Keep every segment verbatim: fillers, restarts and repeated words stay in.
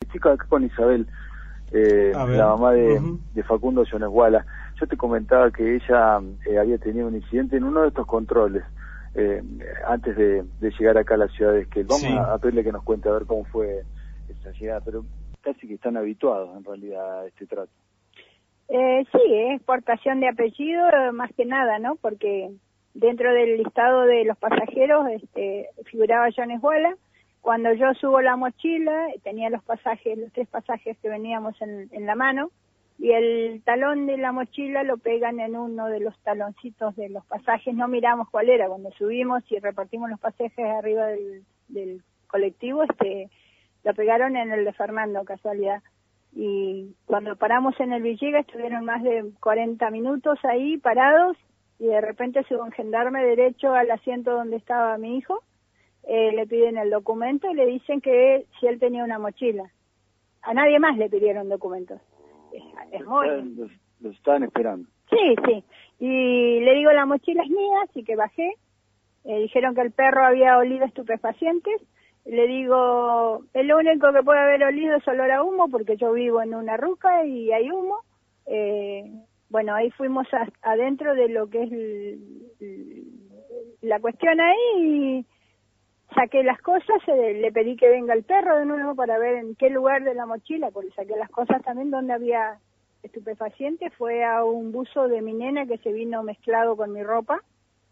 estoy acá con Isabel, eh, la mamá de, uh-huh. de Facundo Yonesguala. Yo te comentaba que ella eh, había tenido un incidente en uno de estos controles, eh, antes de, de llegar acá a la ciudad de Esquel. Vamos sí. a, a pedirle que nos cuente a ver cómo fue esa llegada, pero casi que están habituados en realidad a este trato. Eh, sí, es exportación de apellido más que nada, ¿no? Porque dentro del listado de los pasajeros este, figuraba Yonesguala. Cuando yo subo la mochila, tenía los pasajes, los tres pasajes que veníamos en, en la mano, y el talón de la mochila lo pegan en uno de los taloncitos de los pasajes. No miramos cuál era. Cuando subimos y repartimos los pasajes arriba del, del colectivo, este, lo pegaron en el de Fernando, casualidad. Y cuando paramos en el Villegas, estuvieron más de cuarenta minutos ahí parados, y de repente sube un gendarme derecho al asiento donde estaba mi hijo. Eh, le piden el documento y le dicen que si él tenía una mochila. A nadie más le pidieron documentos. Es, es muy... Los, los estaban esperando. Sí, sí. Y le digo, la mochila es mía, así que bajé. Eh, dijeron que el perro había olido estupefacientes. Le digo, el único que puede haber olido es olor a humo, porque yo vivo en una ruca y hay humo. Eh, bueno, ahí fuimos a, adentro de lo que es el, el, la cuestión ahí, y saqué las cosas, eh, le pedí que venga el perro de nuevo para ver en qué lugar de la mochila, porque saqué las cosas también donde había estupefacientes. Fue a un buzo de mi nena que se vino mezclado con mi ropa,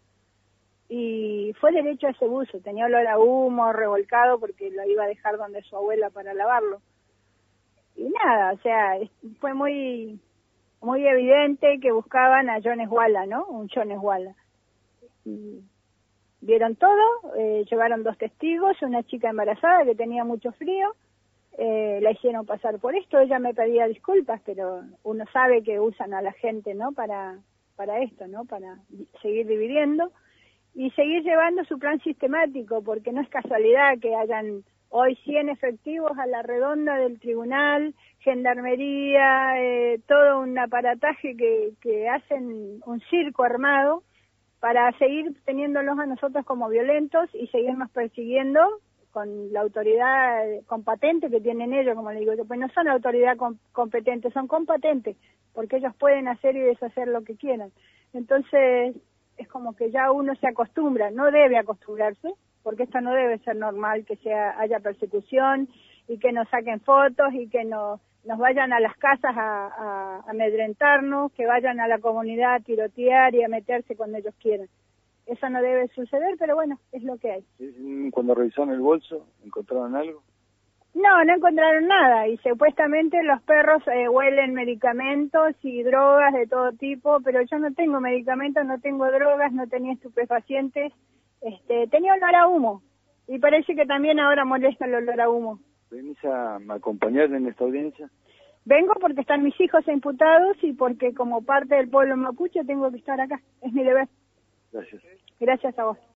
y fue derecho a ese buzo. Tenía olor a humo, revolcado, porque lo iba a dejar donde su abuela para lavarlo. Y nada, o sea, fue muy muy evidente que buscaban a Yonesguala, ¿no? Un Yonesguala. Y vieron todo, eh, llevaron dos testigos, una chica embarazada que tenía mucho frío, eh, la hicieron pasar por esto. Ella me pedía disculpas, pero uno sabe que usan a la gente, ¿no? Para, para esto, ¿no? Para seguir dividiendo y seguir llevando su plan sistemático, porque no es casualidad que hayan hoy cien efectivos a la redonda del tribunal, gendarmería, eh, todo un aparataje que, que hacen un circo armado para seguir teniéndolos a nosotros como violentos y seguirnos persiguiendo con la autoridad competente que tienen ellos, como le digo yo. Pues no son autoridad com competente, son competentes, porque ellos pueden hacer y deshacer lo que quieran. Entonces, es como que ya uno se acostumbra, no debe acostumbrarse, porque esto no debe ser normal, que sea haya persecución y que nos saquen fotos y que nos, nos vayan a las casas a, a, a amedrentarnos, que vayan a la comunidad a tirotear y a meterse cuando ellos quieran. Eso no debe suceder, pero bueno, es lo que hay. Cuando revisaron el bolso, ¿encontraron algo? No, no encontraron nada, y supuestamente los perros eh, huelen medicamentos y drogas de todo tipo, pero yo no tengo medicamentos, no tengo drogas, no tenía estupefacientes, este, tenía olor a humo, y parece que también ahora molesta el olor a humo. ¿Venís a acompañar en esta audiencia? Vengo porque están mis hijos imputados y porque como parte del pueblo mapuche tengo que estar acá, es mi deber. Gracias. Gracias a vos.